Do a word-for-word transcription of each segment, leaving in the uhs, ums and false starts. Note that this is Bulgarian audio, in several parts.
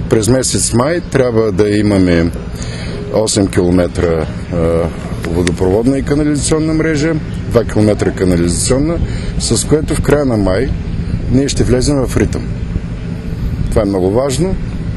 През месец май трябва да имаме осем километра водопроводна и канализационна мрежа, два километра канализационна, с което в края на май ние ще влезем в ритъм. Това е много важно,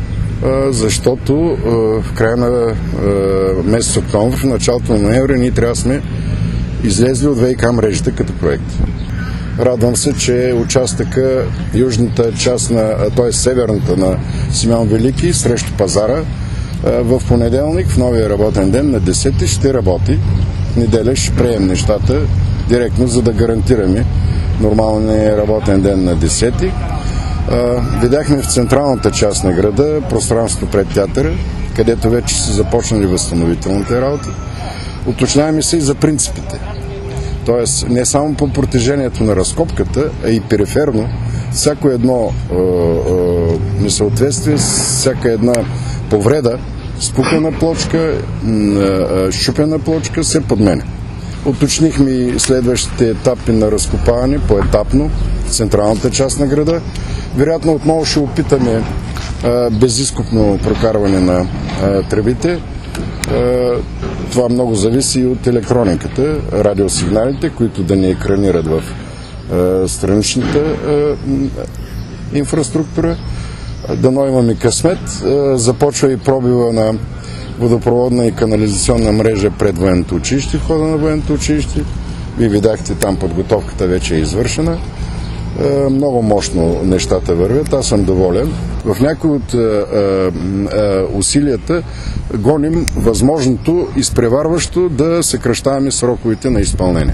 защото в края на месец октомври, в началото на ноември, ние трябва да сме излезли от ВиК мрежите като проект. Радвам се, че участъка, южната част, на, т.е. северната на Симеон Велики срещу пазара, в понеделник, в новия работен ден на десети ще работи. В неделя ще прием нещата директно, за да гарантираме нормалния работен ден на десети. Видяхме в централната част на града пространството пред театъра, където вече са започнали възстановителните работи. Уточняваме се и за принципите. Тоест, не само по протежението на разкопката, а и периферно, всяко едно е, е, несъответствие, всяка една повреда, спукана плочка, е, щупена плочка се подменя. Уточнихме и следващите етапи на разкопаване поетапно в централната част на града. Вероятно отново ще опитаме е, безизкопно прокарване на е, тръбите. Това много зависи и от електрониката, радиосигналите, които да ни екранират в страничната инфраструктура. Дано имаме късмет. Започва и пробива на водопроводна и канализационна мрежа пред военното училище, входа на военното училище. Вие видяхте, там подготовката вече е извършена. Много мощно нещата вървят. Аз съм доволен. В някои от а, а, усилията гоним възможното изпреварващо да съкращаваме сроковете на изпълнение.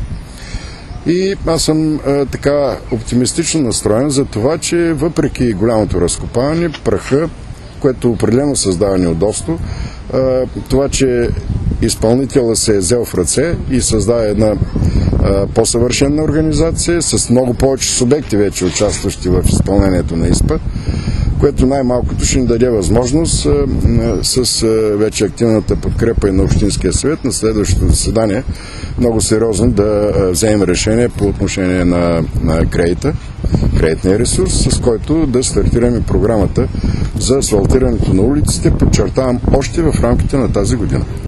И аз съм а, така оптимистично настроен за това, че въпреки голямото разкопаване, праха, което определено създава неудобство, а, това, че изпълнителът се е взел в ръце и създава една по-съвършена организация с много повече субекти вече участващи в изпълнението на ИСПА, което най-малкото ще ни даде възможност с вече активната подкрепа и на Общинския съвет на следващото заседание много сериозно да вземем решение по отношение на, на кредита, кредитния ресурс, с който да стартираме програмата за асфалтирането на улиците, подчертавам, още в рамките на тази година.